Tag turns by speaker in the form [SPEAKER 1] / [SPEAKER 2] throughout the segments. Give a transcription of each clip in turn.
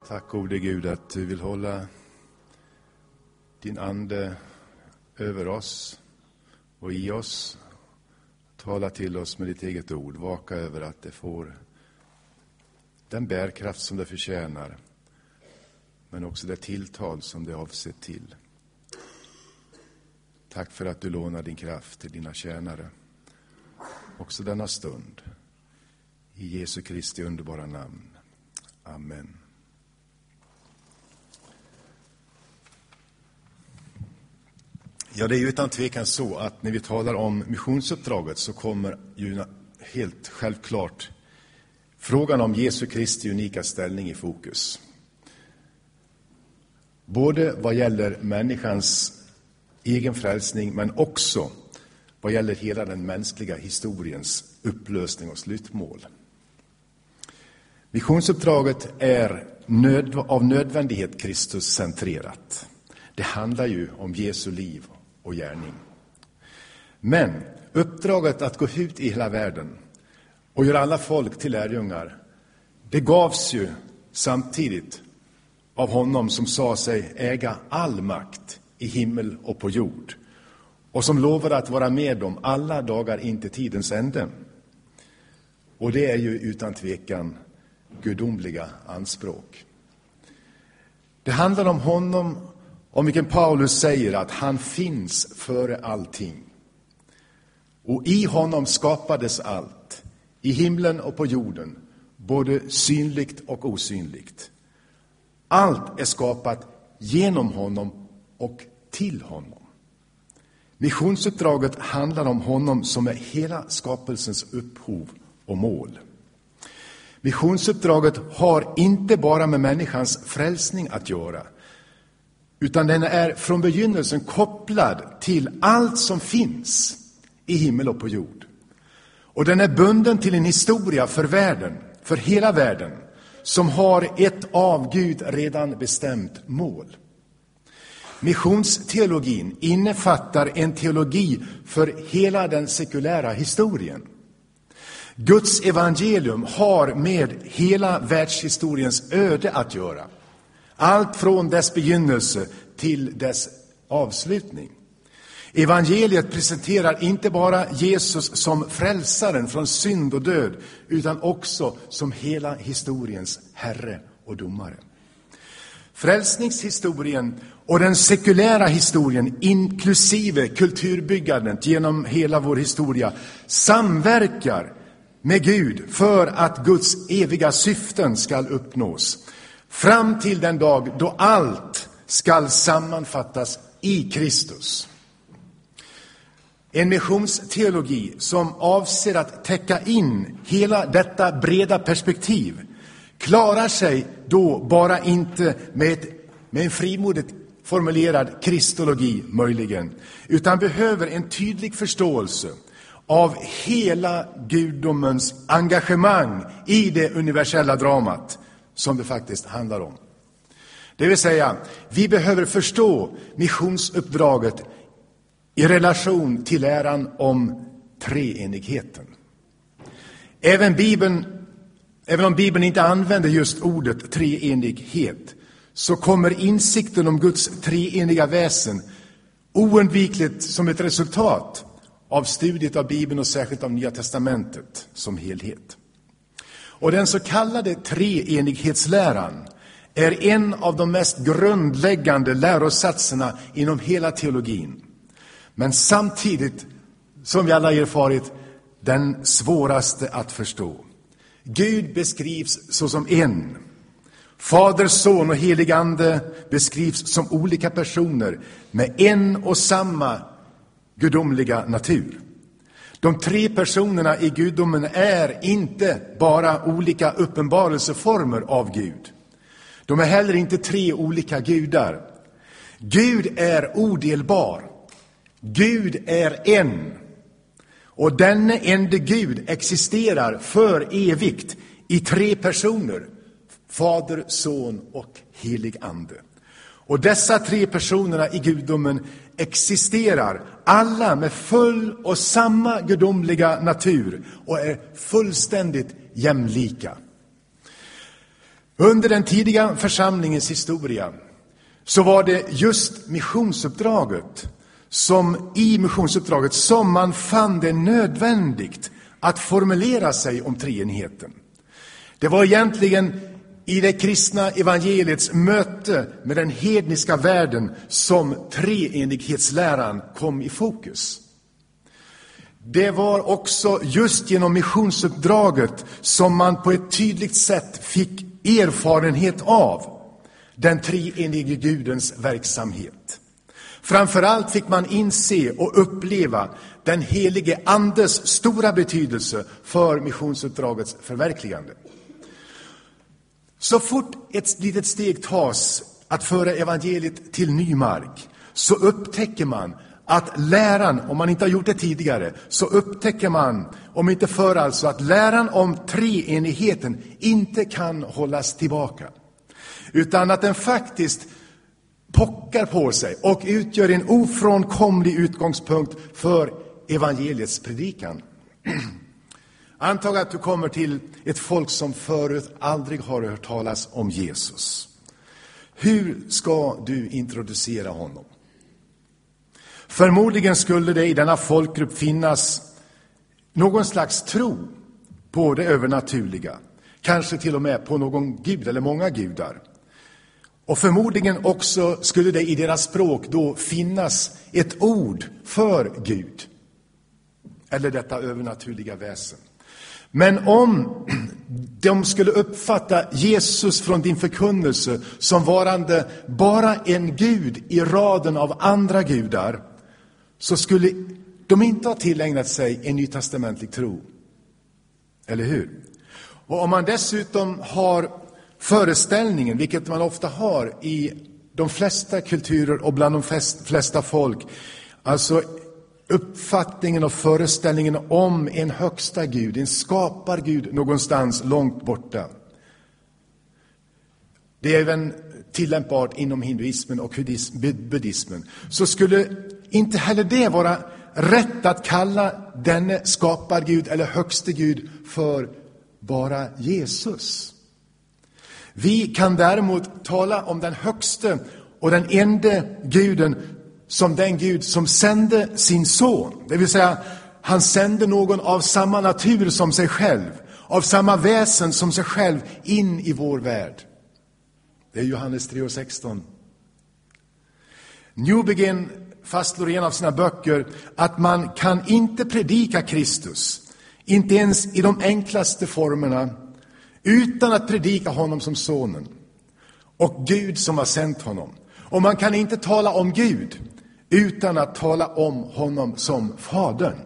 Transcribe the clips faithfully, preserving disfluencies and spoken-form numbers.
[SPEAKER 1] Tack gode Gud att du vill hålla din ande över oss och i oss. Tala till oss med ditt eget ord. Vaka över att det får den bärkraft som det förtjänar. Men också det tilltal som det är avsett till. Tack för att du lånar din kraft till dina tjänare. Också denna stund. I Jesu Kristi underbara namn. Amen. Ja, det är ju utan tvekan så att när vi talar om missionsuppdraget så kommer ju helt självklart frågan om Jesu Kristi unika ställning i fokus. Både vad gäller människans egen frälsning men också vad gäller hela den mänskliga historiens upplösning och slutmål. Missionsuppdraget är nöd, av nödvändighet Kristus-centrerat. Det handlar ju om Jesu liv och gärning. Men uppdraget att gå ut i hela världen och göra alla folk till lärjungar, det gavs ju samtidigt av honom som sa sig äga all makt i himmel och på jord och som lovade att vara med dem alla dagar in till tidens ände. Och det är ju utan tvekan gudomliga anspråk. Det handlar om honom, om vilken Paulus säger att han finns före allting. Och i honom skapades allt, i himlen och på jorden, både synligt och osynligt. Allt är skapat genom honom och till honom. Missionsuppdraget handlar om honom som är hela skapelsens upphov och mål. Missionsuppdraget har inte bara med människans frälsning att göra, utan den är från begynnelsen kopplad till allt som finns i himmel och på jord. Och den är bunden till en historia för världen, för hela världen, som har ett av Gud redan bestämt mål. Missionsteologin innefattar en teologi för hela den sekulära historien. Guds evangelium har med hela världshistoriens öde att göra. Allt från dess begynnelse till dess avslutning. Evangeliet presenterar inte bara Jesus som frälsaren från synd och död, utan också som hela historiens herre och domare. Frälsningshistorien och den sekulära historien, inklusive kulturbyggandet genom hela vår historia, samverkar med Gud för att Guds eviga syften ska uppnås. Fram till den dag då allt ska sammanfattas i Kristus. En missionsteologi som avser att täcka in hela detta breda perspektiv klarar sig då bara inte med, ett, med en frimodigt formulerad kristologi möjligen, utan behöver en tydlig förståelse av hela gudomens engagemang i det universella dramat som det faktiskt handlar om. Det vill säga, vi behöver förstå missionsuppdraget i relation till läran om treenigheten. Även Bibeln, även om Bibeln inte använder just ordet treenighet, så kommer insikten om Guds treeniga väsen oundvikligt som ett resultat av studiet av Bibeln och särskilt av Nya testamentet som helhet. Och den så kallade treenighetsläran är en av de mest grundläggande lärosatserna inom hela teologin. Men samtidigt, som vi alla erfarit, den svåraste att förstå. Gud beskrivs såsom en. Fader, son och helig ande beskrivs som olika personer med en och samma gudomliga natur. De tre personerna i gudomen är inte bara olika uppenbarelseformer av Gud. De är heller inte tre olika gudar. Gud är odelbar. Gud är en. Och denne ende Gud existerar för evigt i tre personer. Fader, son och helig ande. Och dessa tre personerna i gudomen existerar alla med full och samma gudomliga natur och är fullständigt jämlika. Under den tidiga församlingens historia så var det just missionsuppdraget som i missionsuppdraget som man fann det nödvändigt att formulera sig om treenigheten. Det var egentligen i det kristna evangeliets möte med den hedniska världen som treenighetsläran kom i fokus. Det var också just genom missionsuppdraget som man på ett tydligt sätt fick erfarenhet av den treenige Gudens verksamhet. Framförallt fick man inse och uppleva den helige Andes stora betydelse för missionsuppdragets förverkligande. Så fort ett litet steg tas att föra evangeliet till ny mark, så upptäcker man att läran, om man inte har gjort det tidigare, så upptäcker man, om inte förr alltså, att läran om treenigheten inte kan hållas tillbaka. Utan att den faktiskt pockar på sig och utgör en ofrånkomlig utgångspunkt för evangeliets predikan. Antag att du kommer till ett folk som förut aldrig har hört talas om Jesus. Hur ska du introducera honom? Förmodligen skulle det i denna folkgrupp finnas någon slags tro på det övernaturliga. Kanske till och med på någon gud eller många gudar. Och förmodligen också skulle det i deras språk då finnas ett ord för Gud. Eller detta övernaturliga väsen. Men om de skulle uppfatta Jesus från din förkunnelse som varande bara en gud i raden av andra gudar, så skulle de inte ha tillägnat sig en nytestamentlig tro. Eller hur? Och om man dessutom har föreställningen, vilket man ofta har i de flesta kulturer och bland de flesta folk, alltså uppfattningen och föreställningen om en högsta Gud, en skapargud någonstans långt borta. Det är även tillämpbart inom hinduismen och buddhismen. Så skulle inte heller det vara rätt att kalla denne skapargud eller högste Gud för bara Jesus. Vi kan däremot tala om den högste och den ende guden som den Gud som sände sin son. Det vill säga, han sände någon av samma natur som sig själv, av samma väsen som sig själv in i vår värld. Det är Johannes tre och sexton. Newbegin fastslår i en av sina böcker att man kan inte predika Kristus, inte ens i de enklaste formerna, utan att predika honom som sonen och Gud som har sänt honom. Och man kan inte tala om Gud utan att tala om honom som fadern.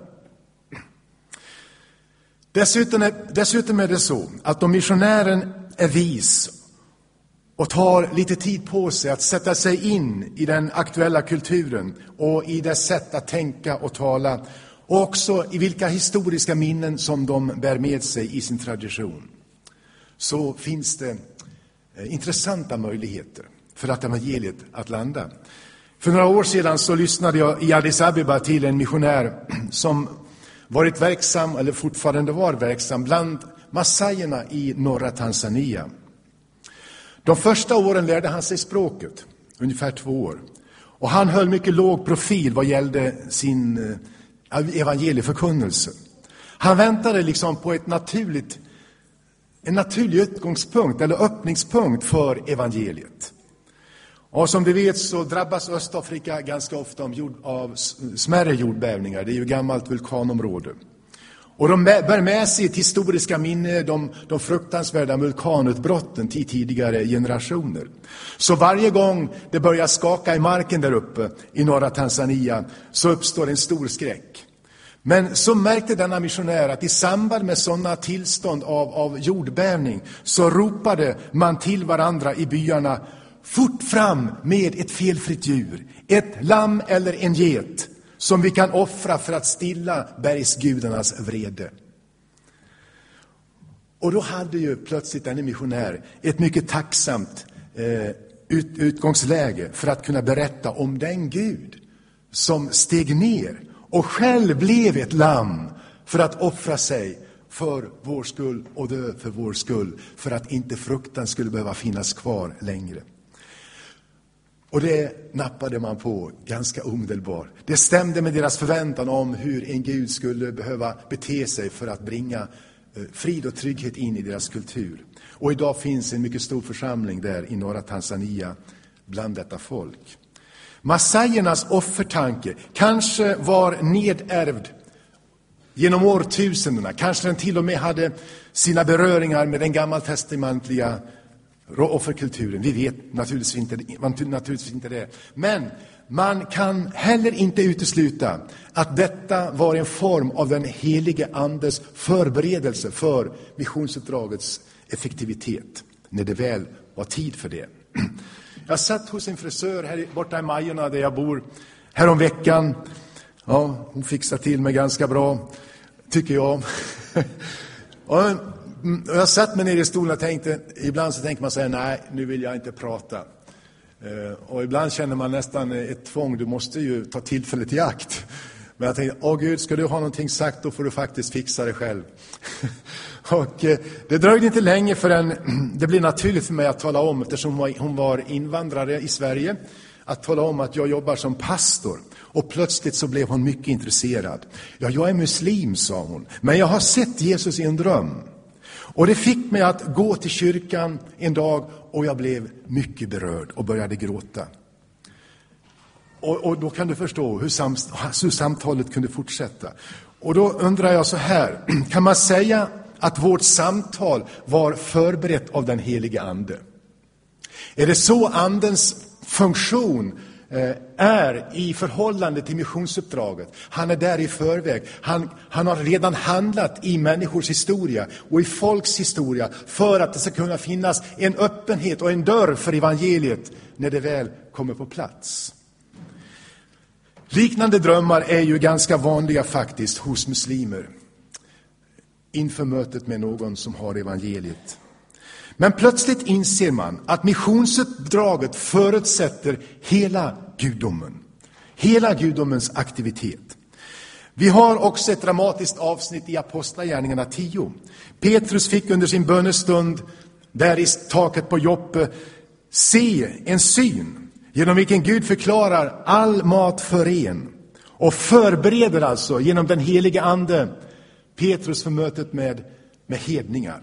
[SPEAKER 1] Dessutom är, dessutom är det så att om missionären är vis och tar lite tid på sig att sätta sig in i den aktuella kulturen och i dess sätt att tänka och tala, och också i vilka historiska minnen som de bär med sig i sin tradition, så finns det intressanta möjligheter för att evangeliet att landa. För några år sedan så lyssnade jag i Addis Abeba till en missionär som varit verksam, eller fortfarande var verksam, bland massajerna i norra Tanzania. De första åren lärde han sig språket, ungefär två år. Och han höll mycket låg profil vad gällde sin evangelieförkunnelse. Han väntade liksom på ett naturligt, en naturlig utgångspunkt eller öppningspunkt för evangeliet. Och som vi vet så drabbas Östafrika ganska ofta av, jord, av smärre jordbävningar. Det är ju gammalt vulkanområde. Och de bär med sig ett historiska minne, de, de fruktansvärda vulkanutbrotten till tidigare generationer. Så varje gång det börjar skaka i marken där uppe i norra Tanzania så uppstår en stor skräck. Men så märkte denna missionär att i samband med sådana tillstånd av, av jordbävning så ropade man till varandra i byarna: fort fram med ett felfritt djur, ett lamm eller en get som vi kan offra för att stilla bergsgudarnas vrede. Och då hade ju plötsligt en missionär ett mycket tacksamt eh, ut, utgångsläge för att kunna berätta om den Gud som steg ner och själv blev ett lamm för att offra sig för vår skull och dö för vår skull, för att inte fruktan skulle behöva finnas kvar längre. Och det nappade man på ganska omedelbart. Det stämde med deras förväntan om hur en Gud skulle behöva bete sig för att bringa frid och trygghet in i deras kultur. Och idag finns en mycket stor församling där i norra Tanzania bland detta folk. Massajernas offertanke kanske var nedärvd genom årtusendena. Kanske den till och med hade sina beröringar med den gammaltestamentliga offerkulturen. Vi vet naturligtvis inte, naturligtvis inte det. Men man kan heller inte utesluta att detta var en form av den helige andes förberedelse för missionsuppdragets effektivitet, när det väl var tid för det. Jag satt hos en frisör här borta i Majorna där jag bor härom veckan. Ja, hon fixar till mig ganska bra, tycker jag. Och jag satt mig ner i stolen och tänkte, ibland så tänker man säga nej, nu vill jag inte prata. Och ibland känner man nästan ett tvång, du måste ju ta tillfället i akt. Men jag tänkte, åh Gud, ska du ha någonting sagt, då får du faktiskt fixa det själv. Och det dröjde inte länge förrän det blev naturligt för mig att tala om, eftersom hon var invandrare i Sverige, att tala om att jag jobbar som pastor. Och plötsligt så blev hon mycket intresserad. Ja, jag är muslim, sa hon, men jag har sett Jesus i en dröm. Och det fick mig att gå till kyrkan en dag och jag blev mycket berörd och började gråta. Och, och då kan du förstå hur, sam, hur samtalet kunde fortsätta. Och då undrar jag så här, kan man säga att vårt samtal var förberett av den helige ande? Är det så andens funktion är i förhållande till missionsuppdraget? Han är där i förväg. Han, han har redan handlat i människors historia och i folks historia för att det ska kunna finnas en öppenhet och en dörr för evangeliet när det väl kommer på plats. Liknande drömmar är ju ganska vanliga faktiskt hos muslimer inför mötet med någon som har evangeliet. Men plötsligt inser man att missionsuppdraget förutsätter hela gudomen. Hela gudomens aktivitet. Vi har också ett dramatiskt avsnitt i Apostlagärningarna tio. Petrus fick under sin bönestund där i taket på Joppe se en syn genom vilken Gud förklarar all mat för en och förbereder alltså genom den helige ande Petrus för mötet med, med hedningar.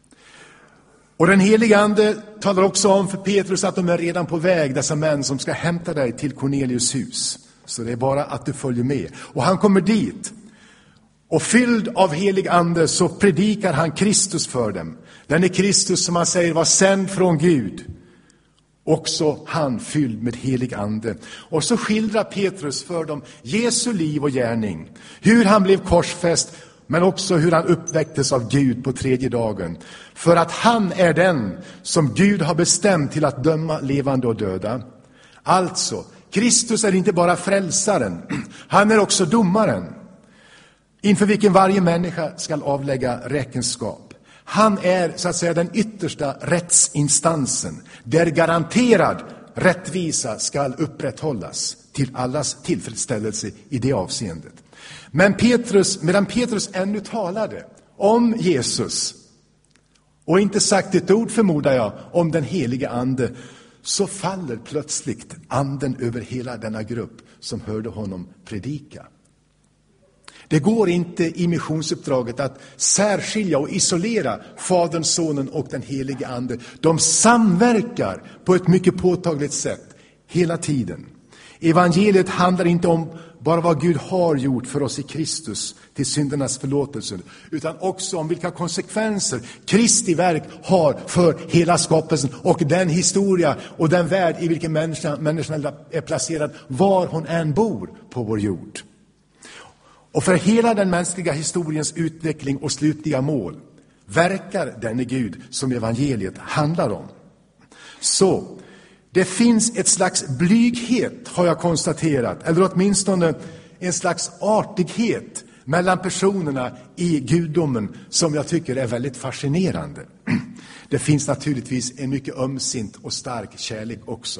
[SPEAKER 1] Och den helige ande talar också om för Petrus att de är redan på väg, dessa män som ska hämta dig till Cornelius hus. Så det är bara att du följer med. Och han kommer dit. Och fylld av helig ande så predikar han Kristus för dem. Den är Kristus som han säger var sänd från Gud. Också han fylld med helig ande. Och så skildrar Petrus för dem Jesu liv och gärning. Hur han blev korsfäst, men också hur han uppväcktes av Gud på tredje dagen. För att han är den som Gud har bestämt till att döma levande och döda. Alltså, Kristus är inte bara frälsaren. Han är också domaren. Inför vilken varje människa ska avlägga räkenskap. Han är så att säga den yttersta rättsinstansen. Där garanterad rättvisa ska upprätthållas till allas tillfredsställelse i det avseendet. Men Petrus, medan Petrus ännu talade om Jesus och inte sagt ett ord, förmodar jag, om den helige ande, så faller plötsligt anden över hela denna grupp som hörde honom predika. Det går inte i missionsuppdraget att särskilja och isolera Fadern, Sonen och den helige ande. De samverkar på ett mycket påtagligt sätt hela tiden. Evangeliet handlar inte om bara vad Gud har gjort för oss i Kristus till syndernas förlåtelse, utan också om vilka konsekvenser Kristi verk har för hela skapelsen och den historia och den värld i vilken människan, människan är placerad, var hon än bor på vår jord. Och för hela den mänskliga historiens utveckling och slutliga mål verkar denne Gud som evangeliet handlar om. Så det finns ett slags blyghet, har jag konstaterat, eller åtminstone en slags artighet mellan personerna i gudomen som jag tycker är väldigt fascinerande. Det finns naturligtvis en mycket ömsint och stark kärlek också.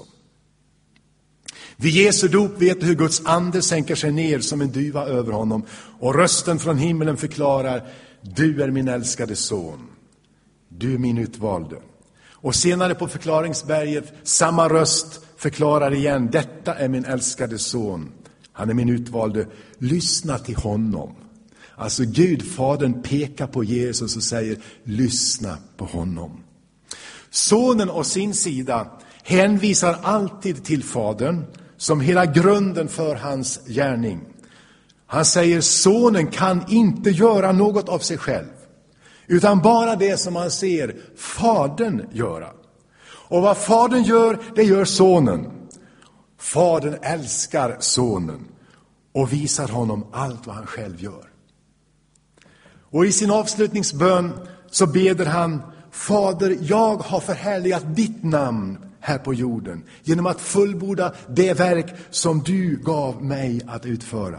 [SPEAKER 1] Vid Jesu dop vet du hur Guds ande sänker sig ner som en duva över honom och rösten från himmelen förklarar: du är min älskade son, du är min utvalde. Och senare på förklaringsberget, samma röst förklarar igen, detta är min älskade son, han är min utvalde, lyssna till honom. Alltså Gud, Fadern, pekar på Jesus och säger, lyssna på honom. Sonen å sin sida hänvisar alltid till Fadern som hela grunden för hans gärning. Han säger, sonen kan inte göra något av sig själv, utan bara det som han ser Fadern göra. Och vad Fadern gör, det gör sonen. Fadern älskar sonen och visar honom allt vad han själv gör. Och i sin avslutningsbön så beder han, Fader, jag har förhärligat ditt namn här på jorden genom att fullborda det verk som du gav mig att utföra.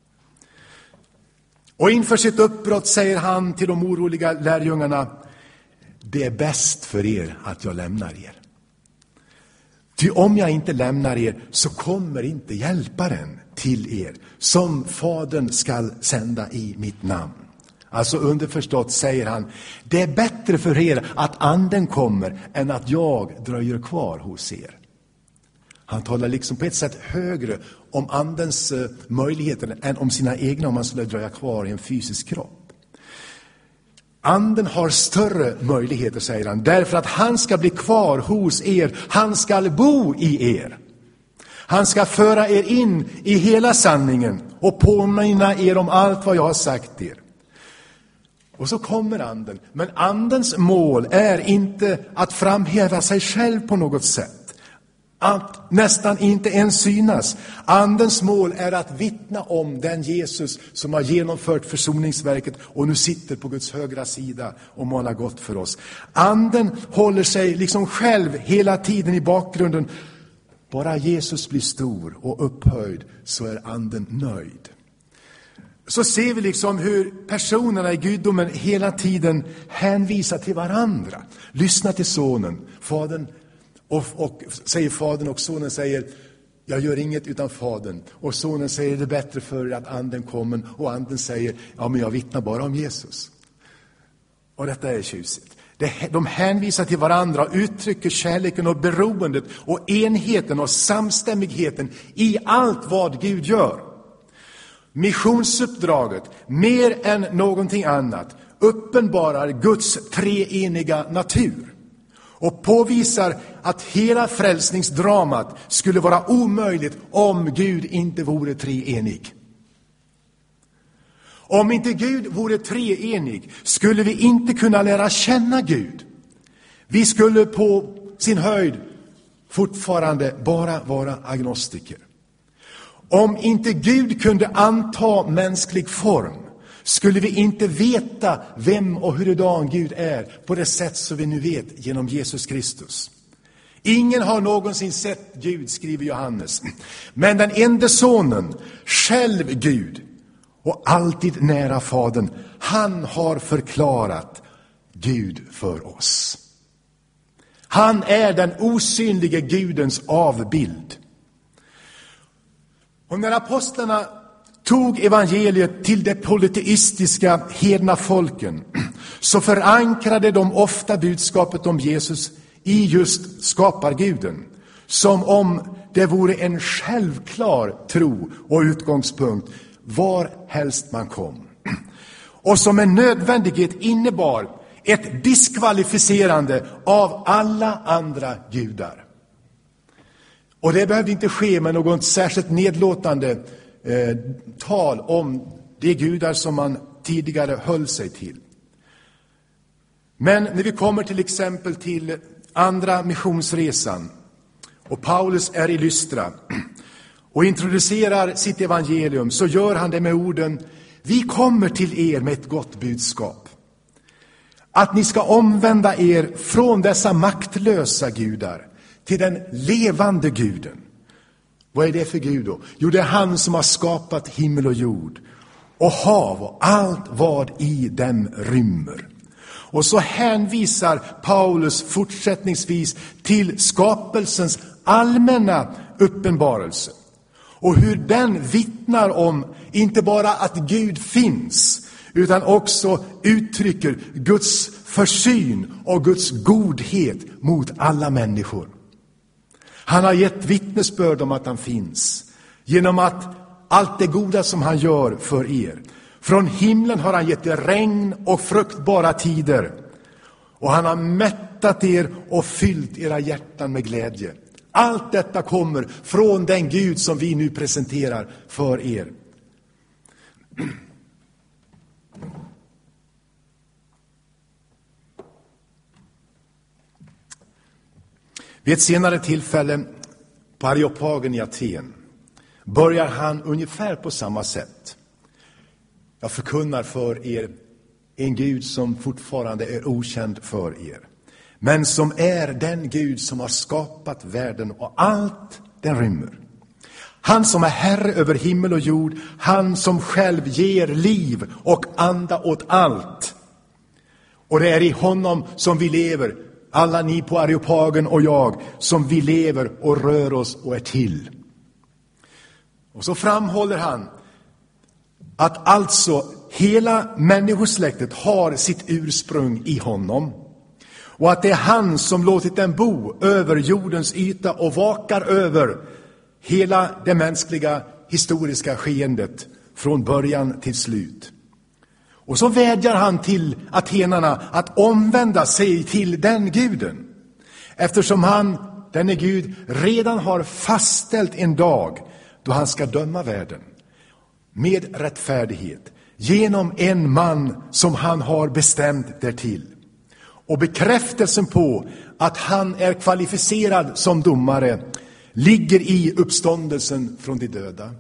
[SPEAKER 1] Och inför sitt uppbrott säger han till de oroliga lärjungarna, det är bäst för er att jag lämnar er. Ty om jag inte lämnar er så kommer inte hjälparen till er som Fadern skall sända i mitt namn. Alltså underförstått säger han, det är bättre för er att anden kommer än att jag dröjer kvar hos er. Han talar liksom på ett sätt högre om andens uh, möjligheter än om sina egna om man skulle dröja kvar i en fysisk kropp. Anden har större möjligheter, säger han, därför att han ska bli kvar hos er, han ska bo i er. Han ska föra er in i hela sanningen och påminna er om allt vad jag har sagt er. Och så kommer anden. Men andens mål är inte att framhäva sig själv på något sätt. Att nästan inte ens synas. Andens mål är att vittna om den Jesus som har genomfört försoningsverket och nu sitter på Guds högra sida och manar gott för oss. Anden håller sig liksom själv hela tiden i bakgrunden. Bara Jesus blir stor och upphöjd så är anden nöjd. Så ser vi liksom hur personerna i gudomen hela tiden hänvisar till varandra. Lyssna till sonen, fadern, och, och säger fadern, och sonen säger, jag gör inget utan fadern. Och sonen säger, det är bättre för att anden kommer. Och anden säger, ja men jag vittnar bara om Jesus. Och detta är tjusigt. De hänvisar till varandra och uttrycker kärleken och beroendet och enheten och samstämmigheten i allt vad Gud gör. Missionsuppdraget, mer än någonting annat, uppenbarar Guds treeniga natur och påvisar att hela frälsningsdramat skulle vara omöjligt om Gud inte vore treenig. Om inte Gud vore treenig skulle vi inte kunna lära känna Gud. Vi skulle på sin höjd fortfarande bara vara agnostiker. Om inte Gud kunde anta mänsklig form skulle vi inte veta vem och hurdan Gud är på det sätt som vi nu vet genom Jesus Kristus. Ingen har någonsin sett Gud, skriver Johannes. Men den enda sonen, själv Gud och alltid nära fadern, han har förklarat Gud för oss. Han är den osynlige Gudens avbild. Och när apostlarna tog evangeliet till de polyteistiska hedna folken så förankrade de ofta budskapet om Jesus i just skaparguden, som om det vore en självklar tro och utgångspunkt var helst man kom. Och som en nödvändighet innebar ett diskvalificerande av alla andra gudar. Och det behövde inte ske med något särskilt nedlåtande eh, tal om de gudar som man tidigare höll sig till. Men när vi kommer till exempel till andra missionsresan och Paulus är i Lystra och introducerar sitt evangelium, så gör han det med orden: vi kommer till er med ett gott budskap. Att ni ska omvända er från dessa maktlösa gudar till den levande guden. Vad är det för Gud då? Jo, det är han som har skapat himmel och jord och hav och allt vad i dem rymmer. Och så hänvisar Paulus fortsättningsvis till skapelsens allmänna uppenbarelse och hur den vittnar om inte bara att Gud finns, utan också uttrycker Guds försyn och Guds godhet mot alla människor. Han har gett vittnesbörd om att han finns, genom att allt det goda som han gör för er. Från himlen har han gett er regn och fruktbara tider. Och han har mättat er och fyllt era hjärtan med glädje. Allt detta kommer från den Gud som vi nu presenterar för er. Vid ett senare tillfälle på Areopagen i Aten börjar han ungefär på samma sätt. Jag förkunnar för er en Gud som fortfarande är okänd för er, men som är den Gud som har skapat världen och allt den rymmer. Han som är herre över himmel och jord, han som själv ger liv och anda åt allt. Och det är i honom som vi lever, alla ni på Areopagen och jag, som vi lever och rör oss och är till. Och så framhåller han att alltså hela människosläktet har sitt ursprung i honom. Och att det är han som låtit den bo över jordens yta och vakar över hela det mänskliga historiska skeendet från början till slut. Och så vädjar han till atenarna att omvända sig till den guden. Eftersom han, denne Gud, redan har fastställt en dag då han ska döma världen med rättfärdighet genom en man som han har bestämt därtill. Och bekräftelsen på att han är kvalificerad som domare ligger i uppståndelsen från de döda.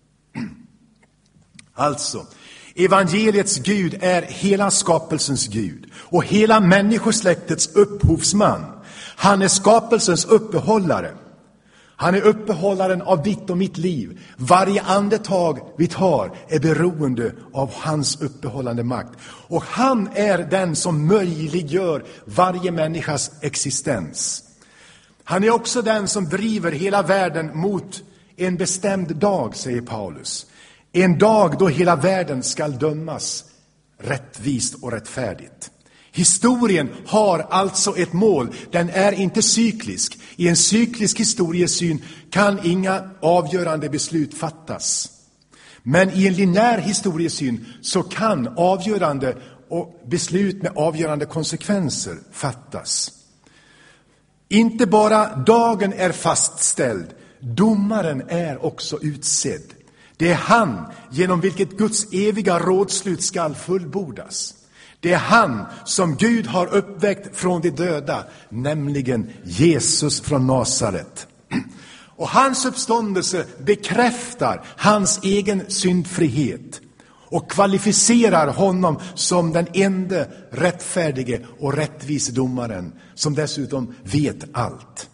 [SPEAKER 1] Alltså, evangeliets Gud är hela skapelsens Gud och hela människosläktets upphovsman. Han är skapelsens uppehållare. Han är uppehållaren av ditt och mitt liv. Varje andetag vi tar är beroende av hans uppehållande makt. Och han är den som möjliggör varje människas existens. Han är också den som driver hela världen mot en bestämd dag, säger Paulus. En dag då hela världen ska dömas rättvist och rättfärdigt. Historien har alltså ett mål. Den är inte cyklisk. I en cyklisk historiesyn kan inga avgörande beslut fattas. Men i en linjär historiesyn så kan avgörande och beslut med avgörande konsekvenser fattas. Inte bara dagen är fastställd, domaren är också utsedd. Det är han genom vilket Guds eviga rådslut skall fullbordas. Det är han som Gud har uppväckt från de döda, nämligen Jesus från Nasaret. Och hans uppståndelse bekräftar hans egen syndfrihet och kvalificerar honom som den enda rättfärdige och rättvise domaren, som dessutom vet allt.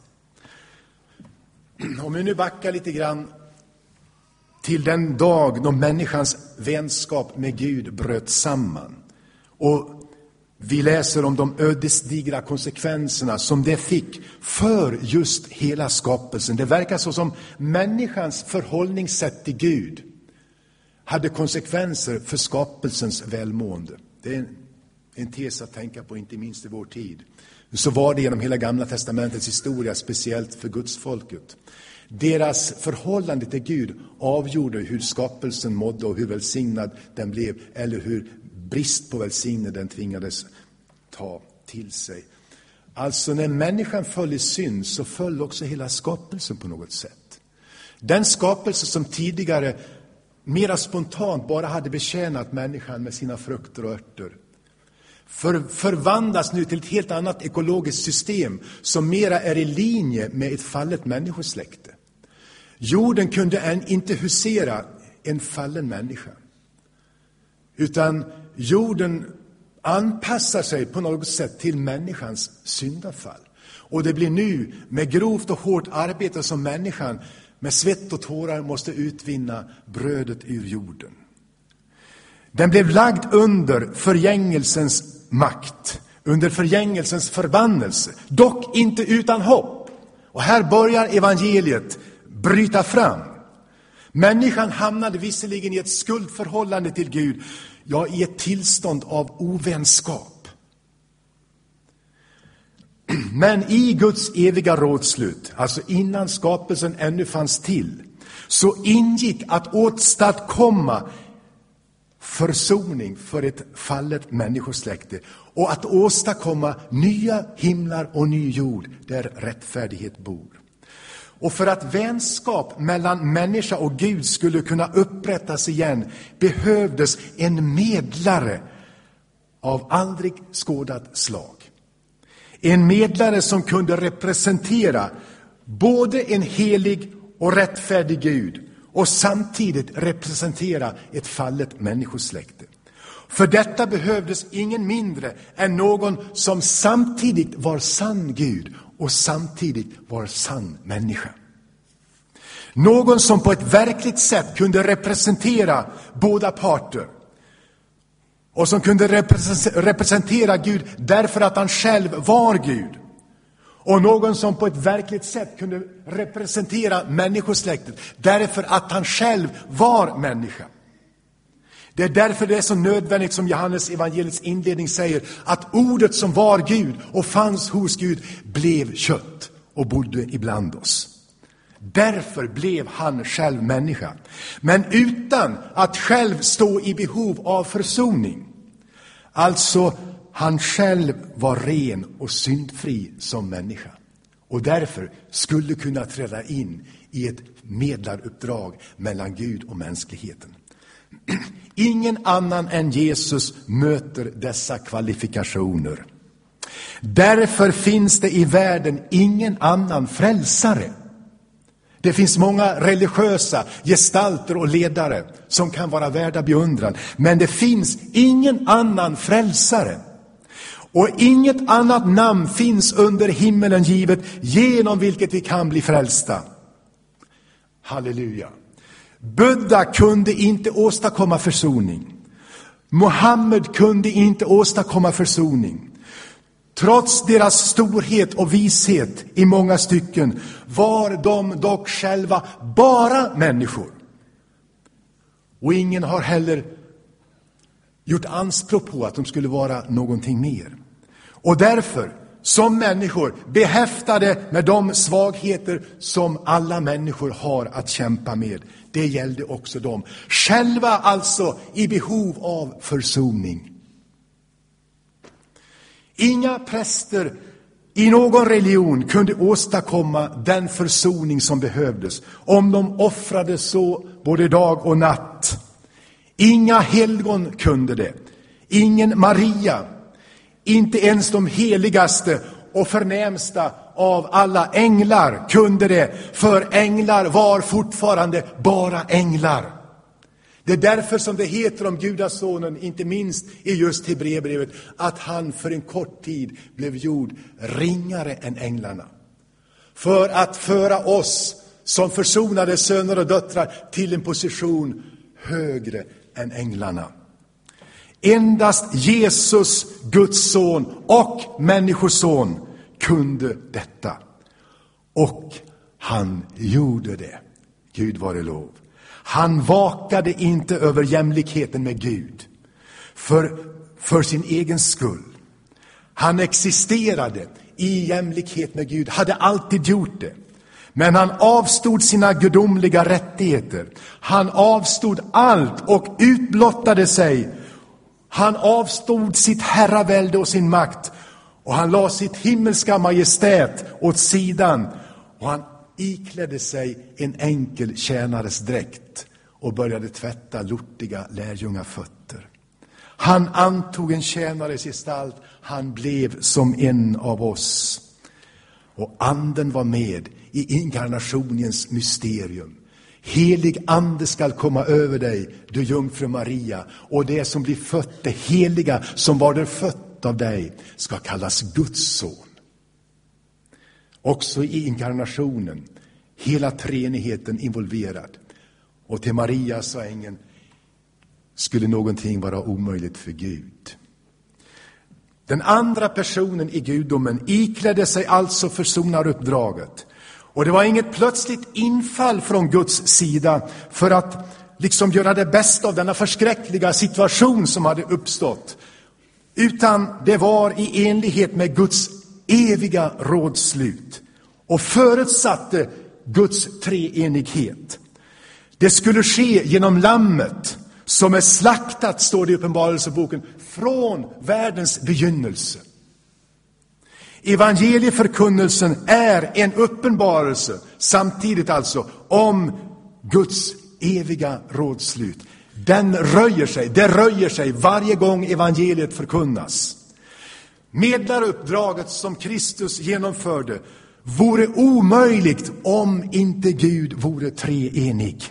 [SPEAKER 1] Om vi nu backar lite grann till den dag då människans vänskap med Gud bröt samman. Och vi läser om de ödesdigra konsekvenserna som det fick för just hela skapelsen. Det verkar så som människans förhållningssätt till Gud hade konsekvenser för skapelsens välmående. Det är en, en tes att tänka på, inte minst i vår tid. Så var det genom hela Gamla testamentets historia, speciellt för Guds folket. Deras förhållande till Gud avgjorde hur skapelsen mådde och hur välsignad den blev, eller hur brist på välsignelse den tvingades ta till sig. Alltså när människan föll i synd så föll också hela skapelsen på något sätt. Den skapelse som tidigare mera spontant bara hade betjänat människan med sina frukter och örter för, förvandlas nu till ett helt annat ekologiskt system som mera är i linje med ett fallet människosläkte. Jorden kunde än inte husera en fallen människa, utan jorden anpassar sig på något sätt till människans syndafall. Och det blir nu med grovt och hårt arbete som människan med svett och tårar måste utvinna brödet ur jorden. Den blev lagd under förgängelsens makt, under förgängelsens förbannelse, dock inte utan hopp. Och här börjar evangeliet bryta fram. Människan hamnade visserligen i ett skuldförhållande till Gud ja, i ett tillstånd av ovänskap. Men i Guds eviga rådslut, alltså innan skapelsen ännu fanns till, så ingick att åstadkomma försoning för ett fallet människosläkte och att åstadkomma nya himlar och ny jord där rättfärdighet bor. Och för att vänskap mellan människa och Gud skulle kunna upprättas igen behövdes en medlare av aldrig skådat slag. En medlare som kunde representera både en helig och rättfärdig Gud och samtidigt representera ett fallet människosläkte. För detta behövdes ingen mindre än någon som samtidigt var sann Gud och samtidigt var sann människa. Någon som på ett verkligt sätt kunde representera båda parter. Och som kunde representera Gud därför att han själv var Gud. Och någon som på ett verkligt sätt kunde representera människosläktet därför att han själv var människa. Det är därför det är så nödvändigt, som Johannes evangeliets inledning säger, att ordet som var Gud och fanns hos Gud blev kött och bodde ibland oss. Därför blev han själv människa. Men utan att själv stå i behov av försoning. Alltså, han själv var ren och syndfri som människa. Och därför skulle kunna träda in i ett medlaruppdrag mellan Gud och mänskligheten. Ingen annan än Jesus möter dessa kvalifikationer. Därför finns det i världen ingen annan frälsare. Det finns många religiösa gestalter och ledare som kan vara värda beundran. Men det finns ingen annan frälsare. Och inget annat namn finns under himmelen givet genom vilket vi kan bli frälsta. Halleluja. Buddha kunde inte åstadkomma försoning. Mohammed kunde inte åstadkomma försoning. Trots deras storhet och vishet i många stycken var de dock själva bara människor. Och ingen har heller gjort anspråk på att de skulle vara någonting mer. Och därför, som människor, behäftade med de svagheter som alla människor har att kämpa med. Det gällde också dem. Själva alltså i behov av försoning. Inga präster i någon religion kunde åstadkomma den försoning som behövdes om de offrade så både dag och natt. Inga helgon kunde det. Ingen Maria. Inte ens de heligaste och förnämsta av alla änglar kunde det. För änglar var fortfarande bara änglar. Det är därför som det heter om Gudasonen, inte minst i just Hebreerbrevet, att han för en kort tid blev gjord ringare än änglarna. För att föra oss som försonade söner och döttrar till en position högre än änglarna. Endast Jesus, Guds son och människoson, kunde detta. Och han gjorde det. Gud vare lov. Han vakade inte över jämlikheten med Gud för, för sin egen skull. Han existerade i jämlikhet med Gud, hade alltid gjort det. Men han avstod sina gudomliga rättigheter. Han avstod allt och utblottade sig. Han avstod sitt herravälde och sin makt. Och han la sitt himmelska majestät åt sidan. Och han iklädde sig en enkel tjänares dräkt och började tvätta lortiga lärjunga fötter. Han antog en tjänares gestalt. Han blev som en av oss. Och anden var med i inkarnationens mysterium. Helig ande skall komma över dig, du jungfru Maria, och det som blir fött, det heliga som var det fött av dig, ska kallas Guds son. Också i inkarnationen, hela treenigheten involverad. Och till Maria sa ängeln, skulle någonting vara omöjligt för Gud? Den andra personen i gudomen iklädde sig alltså försonaruppdraget. Och det var inget plötsligt infall från Guds sida för att liksom göra det bästa av denna förskräckliga situation som hade uppstått. Utan det var i enlighet med Guds eviga rådslut och förutsatte Guds treenighet. Det skulle ske genom lammet som är slaktat, står det i Uppenbarelseboken, från världens begynnelse. Evangelieförkunnelsen är en uppenbarelse, samtidigt alltså, om Guds eviga rådslut. Den röjer sig, det röjer sig varje gång evangeliet förkunnas. Medlaruppdraget som Kristus genomförde vore omöjligt om inte Gud vore treenig.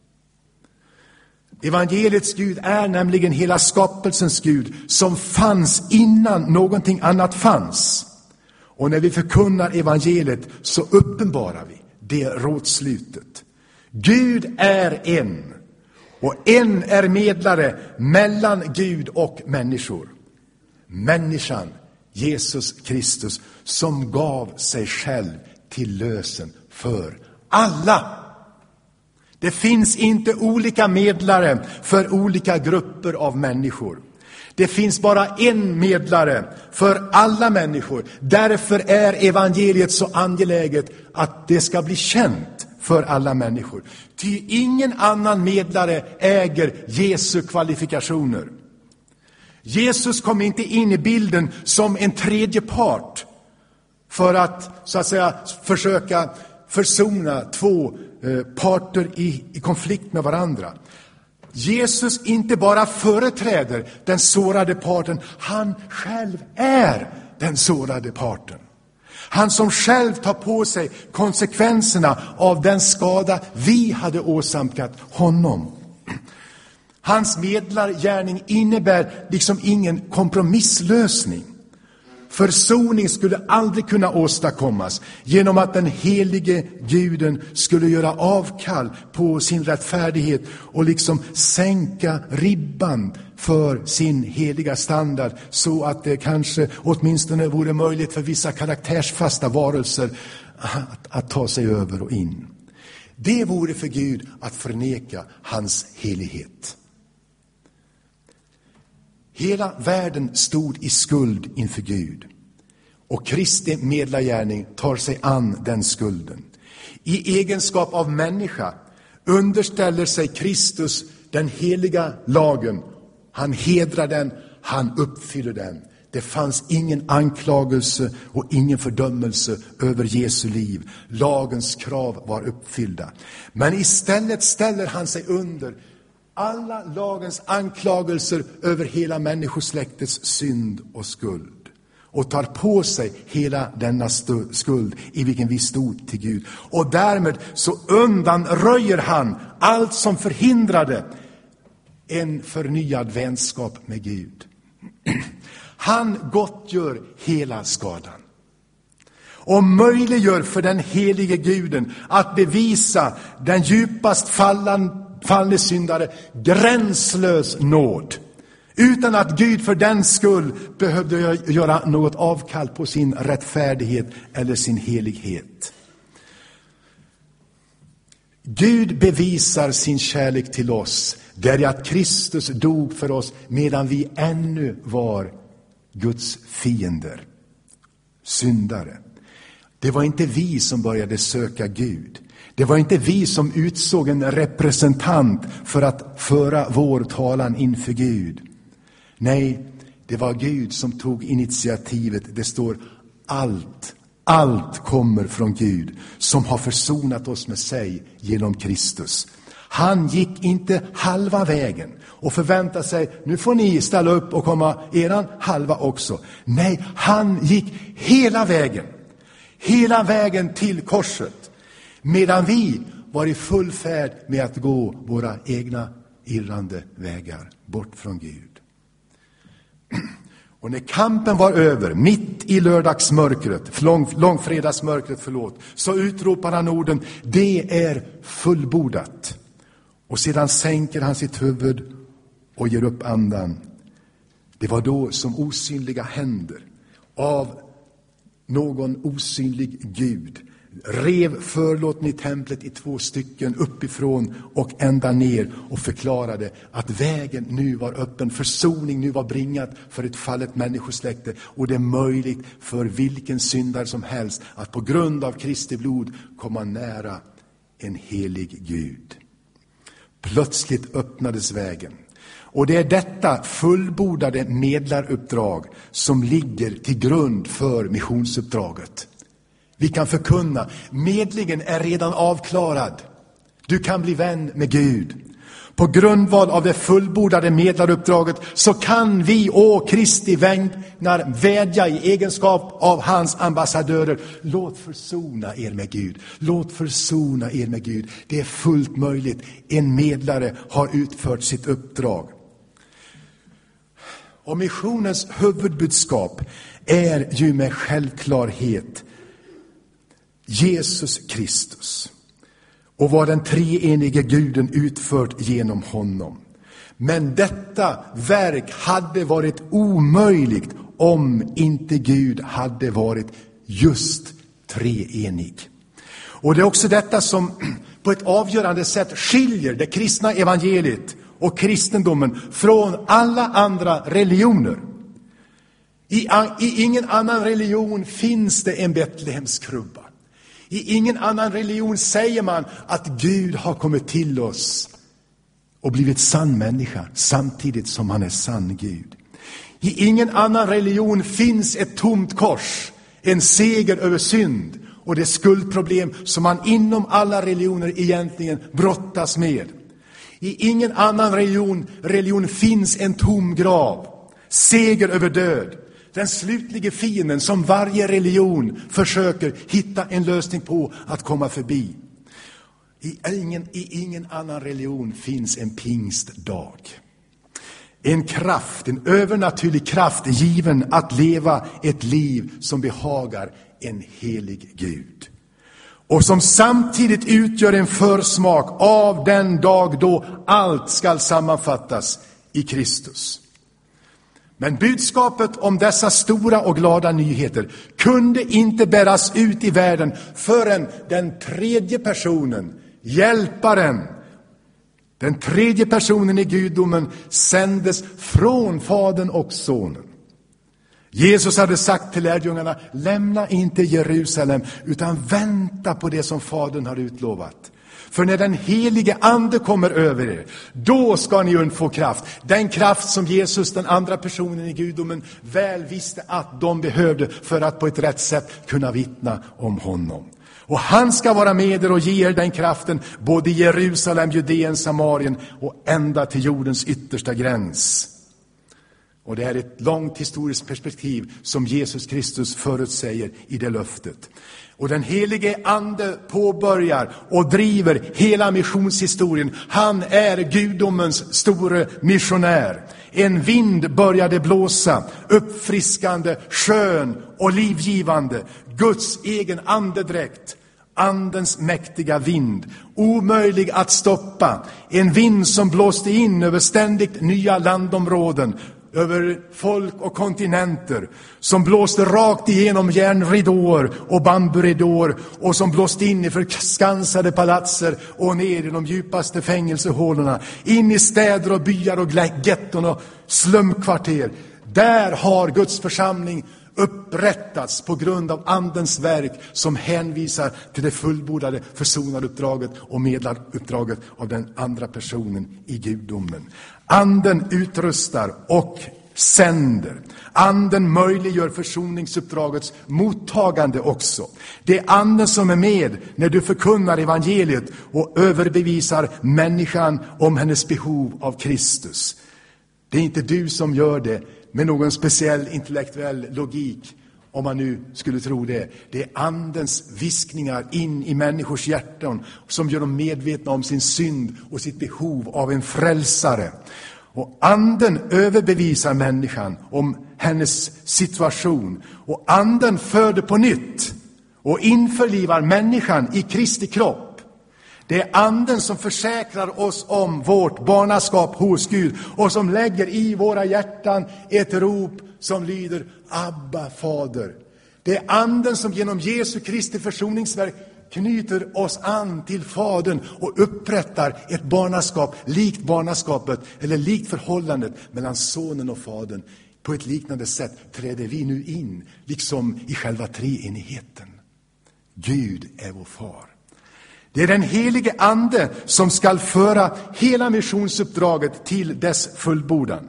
[SPEAKER 1] Evangeliets Gud är nämligen hela skapelsens Gud som fanns innan någonting annat fanns. Och när vi förkunnar evangeliet så uppenbarar vi det rådslutet. Gud är en, och en är medlare mellan Gud och människor. Människan, Jesus Kristus, som gav sig själv till lösen för alla. Det finns inte olika medlare för olika grupper av människor. Det finns bara en medlare för alla människor. Därför är evangeliet så angeläget att det ska bli känt för alla människor. Ty ingen annan medlare äger Jesu kvalifikationer. Jesus kom inte in i bilden som en tredje part för att, så att säga, försöka försona två eh, parter i, i konflikt med varandra. Jesus inte bara företräder den sårade parten, han själv är den sårade parten. Han som själv tar på sig konsekvenserna av den skada vi hade åsamkat honom. Hans medlargärning innebär liksom ingen kompromisslösning. Försoning skulle aldrig kunna åstadkommas genom att den helige Guden skulle göra avkall på sin rättfärdighet och liksom sänka ribban för sin heliga standard, så att det kanske åtminstone vore möjligt för vissa karaktärsfasta varelser att, att ta sig över och in. Det vore för Gud att förneka hans helighet. Hela världen stod i skuld inför Gud. Och Kristi medlargärning tar sig an den skulden. I egenskap av människa underställer sig Kristus den heliga lagen. Han hedrar den, han uppfyller den. Det fanns ingen anklagelse och ingen fördömelse över Jesu liv. Lagens krav var uppfyllda. Men istället ställer han sig under alla lagens anklagelser över hela människosläktets synd och skuld. Och tar på sig hela denna skuld i vilken vi stod till Gud. Och därmed så undanröjer han allt som förhindrade en förnyad vänskap med Gud. Han gottgör hela skadan. Och möjliggör för den helige Guden att bevisa den djupast fallan, fallne syndare gränslös nåd. Utan att Gud för den skull behövde göra något avkall på sin rättfärdighet eller sin helighet. Gud bevisar sin kärlek till oss där att Kristus dog för oss medan vi ännu var Guds fiender, syndare. Det var inte vi som började söka Gud. Det var inte vi som utsåg en representant för att föra vår talan inför Gud. Nej, det var Gud som tog initiativet. Det står allt, allt kommer från Gud som har försonat oss med sig genom Kristus. Han gick inte halva vägen och förväntade sig, nu får ni ställa upp och komma eran halva också. Nej, han gick hela vägen. Hela vägen till korset. Medan vi var i full färd med att gå våra egna irrande vägar bort från Gud. Och när kampen var över, mitt i lördagsmörkret, lång, långfredagsmörkret, förlåt, så utropar han orden, det är fullbordat. Och sedan sänker han sitt huvud och ger upp andan. Det var då som osynliga händer av någon osynlig Gud rev förlåten i templet i två stycken uppifrån och ända ner och förklarade att vägen nu var öppen, försoning nu var bringat för ett fallet människosläkte, och det är möjligt för vilken syndare som helst att på grund av Kristi blod komma nära en helig Gud. Plötsligt öppnades vägen. Och det är detta fullbordade medlaruppdrag som ligger till grund för missionsuppdraget. Vi kan förkunna, medlingen är redan avklarad. Du kan bli vän med Gud. På grundval av det fullbordade medlaruppdraget så kan vi å Kristi vägnar vädja i egenskap av hans ambassadörer. Låt försona er med Gud. Låt försona er med Gud. Det är fullt möjligt. En medlare har utfört sitt uppdrag. Och missionens huvudbudskap är ju med självklarhet Jesus Kristus och vad den treenige Guden utfört genom honom. Men detta verk hade varit omöjligt om inte Gud hade varit just treenig. Och det är också detta som på ett avgörande sätt skiljer det kristna evangeliet och kristendomen från alla andra religioner. I, i ingen annan religion finns det en Betlehemskrubba. I ingen annan religion säger man att Gud har kommit till oss och blivit sann människa samtidigt som han är sann Gud. I ingen annan religion finns ett tomt kors, en seger över synd och det skuldproblem som man inom alla religioner egentligen brottas med. I ingen annan religion, religion finns en tom grav, seger över död. Den slutliga fienden som varje religion försöker hitta en lösning på att komma förbi. I ingen, i ingen annan religion finns en pingstdag. En kraft, en övernaturlig kraft given att leva ett liv som behagar en helig Gud. Och som samtidigt utgör en försmak av den dag då allt ska sammanfattas i Kristus. Men budskapet om dessa stora och glada nyheter kunde inte bäras ut i världen förrän den tredje personen, hjälparen, den tredje personen i gudomen sändes från Fadern och Sonen. Jesus hade sagt till lärjungarna, lämna inte Jerusalem utan vänta på det som Fadern har utlovat. För när den helige ande kommer över er, då ska ni undfå kraft. Den kraft som Jesus, den andra personen i gudomen, väl visste att de behövde för att på ett rätt sätt kunna vittna om honom. Och han ska vara med er och ge er den kraften både i Jerusalem, Judeen, Samarien och ända till jordens yttersta gräns. Och det är ett långt historiskt perspektiv som Jesus Kristus förutsäger i det löftet. Och den helige ande påbörjar och driver hela missionshistorien. Han är gudomens store missionär. En vind började blåsa, uppfriskande, skön och livgivande. Guds egen andedräkt, andens mäktiga vind, omöjlig att stoppa. En vind som blåste in över ständigt nya landområden, över folk och kontinenter, som blåste rakt igenom järnridåer och bamburidåer och som blåste in i förskansade palatser och ner i de djupaste fängelsehålorna, in i städer och byar och getton och slumkvarter. Där har Guds församling upprättats på grund av andens verk som hänvisar till det fullbordade försonaruppdraget och medlaruppdraget av den andra personen i gudomen. Anden utrustar och sänder. Anden möjliggör försoningsuppdragets mottagande också. Det är anden som är med när du förkunnar evangeliet och överbevisar människan om hennes behov av Kristus. Det är inte du som gör det med någon speciell intellektuell logik, om man nu skulle tro det. Det är andens viskningar in i människors hjärtan som gör dem medvetna om sin synd och sitt behov av en frälsare. Och anden överbevisar människan om hennes situation. Och anden föder på nytt och införlivar människan i Kristi kropp. Det är anden som försäkrar oss om vårt barnaskap hos Gud och som lägger i våra hjärtan ett rop som lyder Abba, Fader. Det Det är anden som genom Jesu Kristi försoningsverk knyter oss an till Fadern och upprättar ett barnaskap likt barnaskapet eller likt förhållandet mellan sonen och Fadern. På ett liknande sätt träder vi nu in, liksom i själva treenigheten. Gud är vår far. Det är den helige ande som ska föra hela missionsuppdraget till dess fullbordan.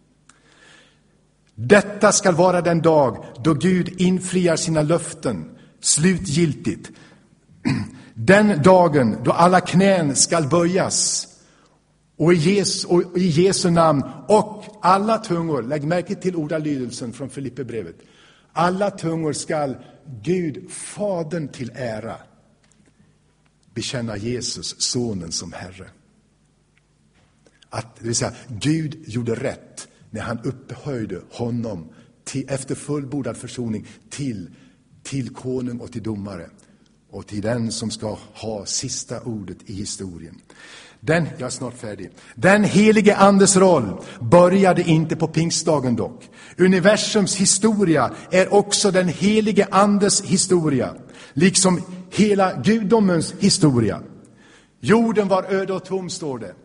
[SPEAKER 1] Detta ska vara den dag då Gud infriar sina löften slutgiltigt. Den dagen då alla knän ska böjas och i, Jesu, och i Jesu namn och alla tungor, lägg märke till ordalydelsen från Filipperbrevet, alla tungor ska Gud, Fadern till ära, bekänna Jesus, sonen, som Herre. Att, det vill säga, Gud gjorde rätt när han upphöjde honom till, efter fullbordad försoning till, till konung och till domare och till den som ska ha sista ordet i historien. Den, jag är snart färdig. Den helige andes roll började inte på pingstdagen dock. Universums historia är också den helige andes historia, liksom hela gudomens historia. Jorden var öde och tom, står det.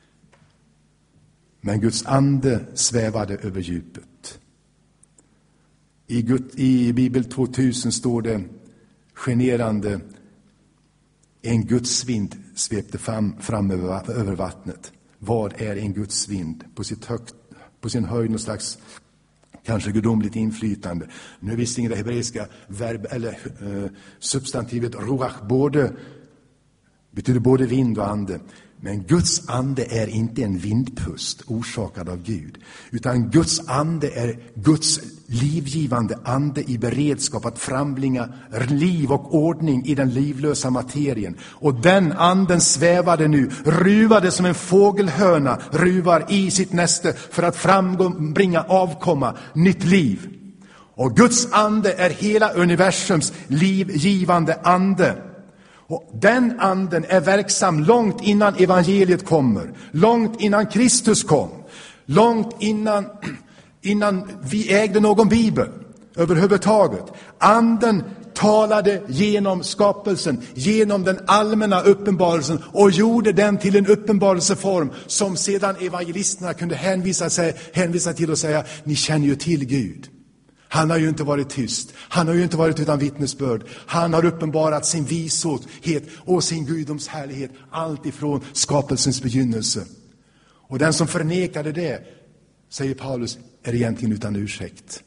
[SPEAKER 1] Men Guds ande svävade över djupet. I, Gud, i Bibel tvåtusen står det generande: en gudsvind svepte fram, fram över, över vattnet. Vad är en gudsvind? På, sitt högt, på sin höjd någon slags kanske gudomligt inflytande. Nu visste ingen det hebreiska verb, eller, eh, substantivet ruach både, betyder både vind och ande. Men Guds ande är inte en vindpust orsakad av Gud, utan Guds ande är Guds livgivande ande i beredskap att frambringa liv och ordning i den livlösa materien. Och den anden svävade nu, ruvade som en fågelhöna ruvar i sitt näste för att frambringa avkomma, nytt liv. Och Guds ande är hela universums livgivande ande. Och den anden är verksam långt innan evangeliet kommer, långt innan Kristus kom, långt innan, innan vi ägde någon bibel överhuvudtaget. Anden talade genom skapelsen, genom den allmänna uppenbarelsen och gjorde den till en uppenbarelseform som sedan evangelisterna kunde hänvisa, sig, hänvisa till och säga: ni känner ju till Gud. Han har ju inte varit tyst. Han har ju inte varit utan vittnesbörd. Han har uppenbarat sin vishet och sin gudoms härlighet allt ifrån skapelsens begynnelse. Och den som förnekade det, säger Paulus, är egentligen utan ursäkt.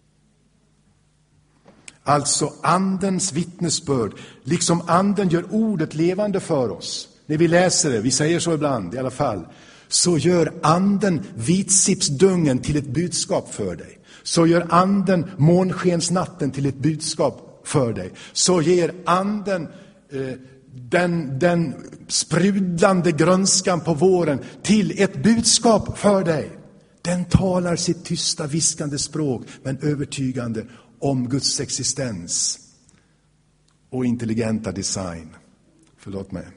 [SPEAKER 1] Alltså andens vittnesbörd, liksom anden gör ordet levande för oss. När vi läser det, vi säger så ibland i alla fall, så gör anden vitsipsdungen till ett budskap för dig. Så gör anden månskensnatten till ett budskap för dig. Så ger anden eh, den, den sprudlande grönskan på våren till ett budskap för dig. Den talar sitt tysta viskande språk, men övertygande om Guds existens och intelligenta design. Förlåt mig.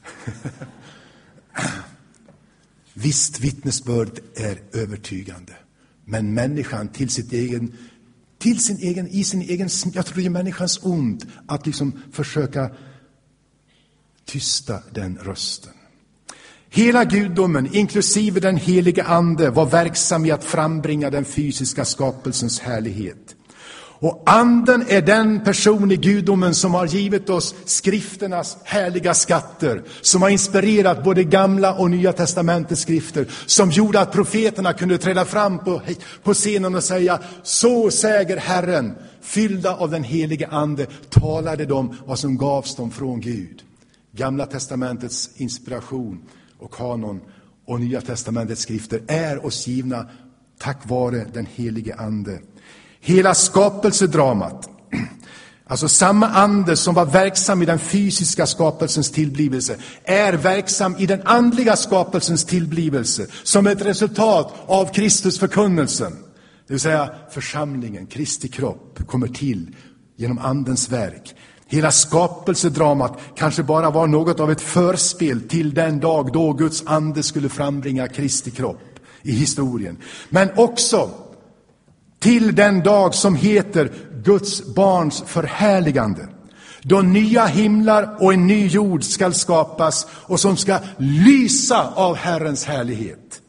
[SPEAKER 1] Visst, vittnesbörd är övertygande. Men människan till sitt egen, till sin egen, i sin egen, jag tror det är människans ont att liksom försöka tysta den rösten. Hela gudomen, inklusive den helige ande, var verksam i att frambringa den fysiska skapelsens härlighet. Och anden är den person i gudomen som har givit oss skrifternas härliga skatter, som har inspirerat både gamla och nya testamentets skrifter, som gjorde att profeterna kunde träda fram på, på scenen och säga: så säger Herren. Fyllda av den helige ande talade de vad som gavs dem från Gud. Gamla testamentets inspiration och kanon och nya testamentets skrifter är oss givna tack vare den helige ande. Hela skapelsedramat, alltså samma ande som var verksam i den fysiska skapelsens tillblivelse, är verksam i den andliga skapelsens tillblivelse som ett resultat av Kristus förkunnelsen. Det vill säga församlingen, Kristi kropp, kommer till genom andens verk. Hela skapelsedramat kanske bara var något av ett förspel till den dag då Guds ande skulle frambringa Kristi kropp i historien. Men också till den dag som heter Guds barns förhärligande. Då nya himlar och en ny jord ska skapas och som ska lysa av Herrens härlighet.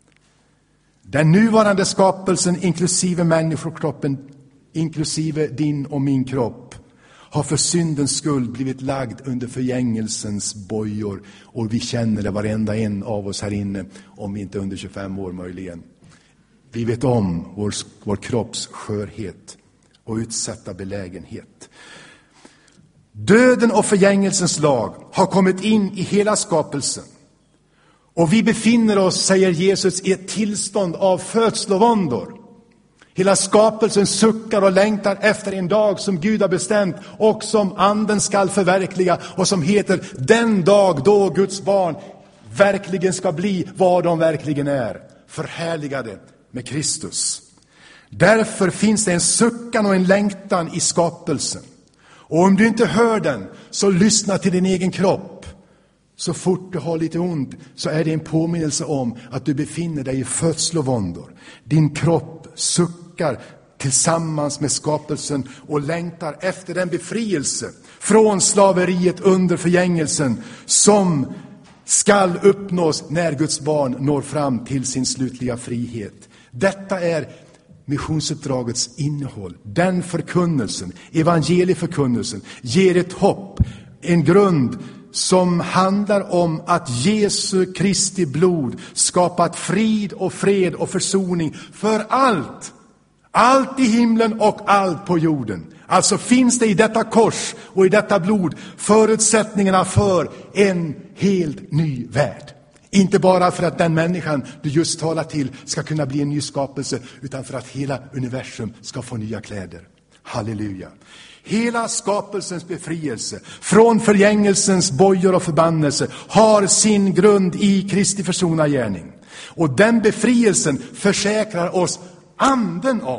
[SPEAKER 1] Den nuvarande skapelsen, inklusive människokroppen, inklusive din och min kropp, har för syndens skull blivit lagd under förgängelsens bojor. Och vi känner det, varenda en av oss här inne, om vi inte under tjugofem år möjligen. Vi vet om vår, vår kropps skörhet och utsatta belägenhet. Döden och förgängelsens lag har kommit in i hela skapelsen. Och vi befinner oss, säger Jesus, i ett tillstånd av födslovåndor. Hela skapelsen suckar och längtar efter en dag som Gud har bestämt och som anden skall förverkliga och som heter den dag då Guds barn verkligen ska bli vad de verkligen är, förhärligade med Kristus. Därför finns det en suckan och en längtan i skapelsen. Och om du inte hör den, så lyssna till din egen kropp. Så fort du har lite ont så är det en påminnelse om att du befinner dig i födslovåndor. Din kropp suckar tillsammans med skapelsen och längtar efter den befrielse från slaveriet under förgängelsen som skall uppnås när Guds barn når fram till sin slutliga frihet. Detta är missionsuppdragets innehåll. Den förkunnelsen, evangelieförkunnelsen, ger ett hopp, en grund som handlar om att Jesu Kristi blod skapat frid och fred och försoning för allt. Allt i himlen och allt på jorden. Alltså finns det i detta kors och i detta blod förutsättningarna för en helt ny värld. Inte bara för att den människan du just talar till ska kunna bli en ny skapelse, utan för att hela universum ska få nya kläder. Halleluja. Hela skapelsens befrielse från förgängelsens bojor och förbannelse har sin grund i Kristi försonargärning. Och den befrielsen försäkrar oss anden om.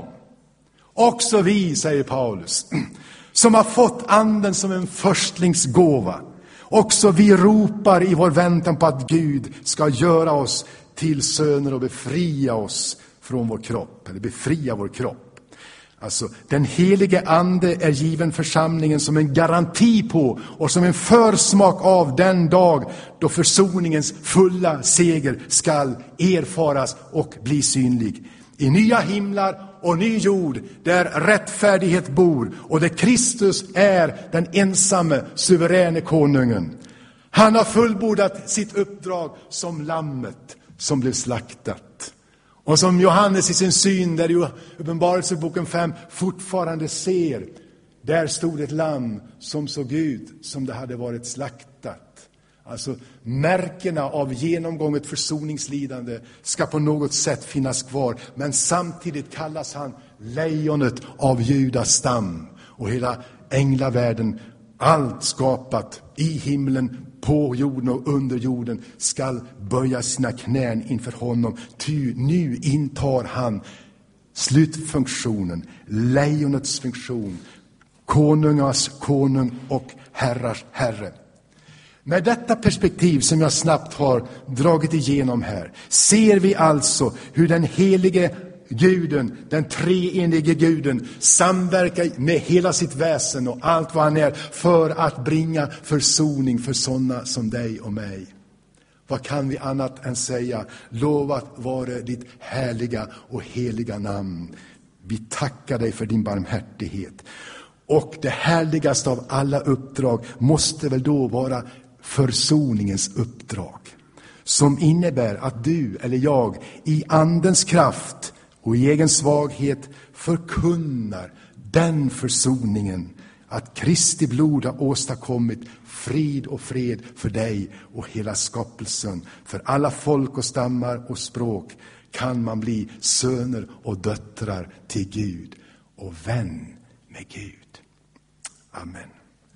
[SPEAKER 1] Också vi, säger Paulus, som har fått anden som en förstlingsgåva. Också vi ropar i vår väntan på att Gud ska göra oss till söner och befria oss från vår kropp, eller befria vår kropp. Alltså, den helige ande är given församlingen som en garanti på och som en försmak av den dag då försoningens fulla seger skall erfaras och bli synlig. I nya himlar och ny jord där rättfärdighet bor och där Kristus är den ensamme suveräne konungen. Han har fullbordat sitt uppdrag som lammet som blev slaktat. Och som Johannes i sin syn där i Uppenbarelseboken fem fortfarande ser, där stod ett lamm som såg ut som det hade varit slaktat. Alltså märkena av genomgånget försoningslidande ska på något sätt finnas kvar. Men samtidigt kallas han lejonet av Judas stam. Och hela änglavärlden, allt skapat i himlen, på jorden och under jorden, skall böja sina knän inför honom. Ty nu intar han slutfunktionen, lejonets funktion, konungars konung och herrars herre. Med detta perspektiv som jag snabbt har dragit igenom här, ser vi alltså hur den helige Guden, den treenige Guden, samverkar med hela sitt väsen och allt vad han är för att bringa försoning för sådana som dig och mig. Vad kan vi annat än säga? Lovat vare ditt härliga och heliga namn. Vi tackar dig för din barmhärtighet. Och det härligaste av alla uppdrag måste väl då vara försoningens uppdrag. Som innebär att du eller jag i andens kraft och i egen svaghet förkunnar den försoningen. Att Kristi blod har åstadkommit frid och fred för dig och hela skapelsen. För alla folk och stammar och språk kan man bli söner och döttrar till Gud och vän med Gud. Amen.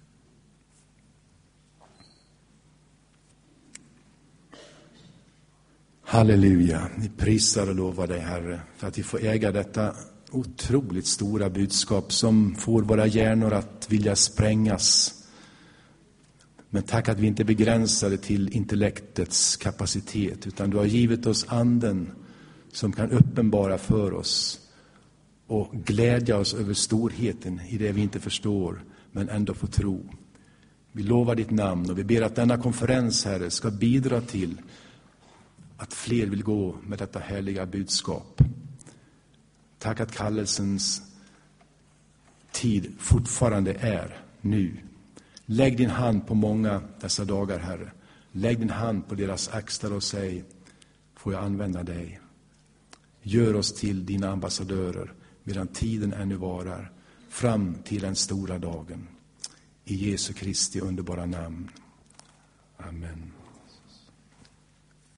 [SPEAKER 1] Halleluja, vi prisar och lovar dig, Herre, för att vi får äga detta otroligt stora budskap som får våra hjärnor att vilja sprängas. Men tack att vi inte begränsar det till intellektets kapacitet, utan du har givit oss anden som kan uppenbara för oss och glädja oss över storheten i det vi inte förstår, men ändå få tro. Vi lovar ditt namn och vi ber att denna konferens, Herre, ska bidra till att fler vill gå med detta härliga budskap. Tack att kallelsens tid fortfarande är nu. Lägg din hand på många dessa dagar, Herre. Lägg din hand på deras axlar och säg: får jag använda dig? Gör oss till dina ambassadörer medan tiden ännu varar, fram till den stora dagen. I Jesu Kristi underbara namn. Amen.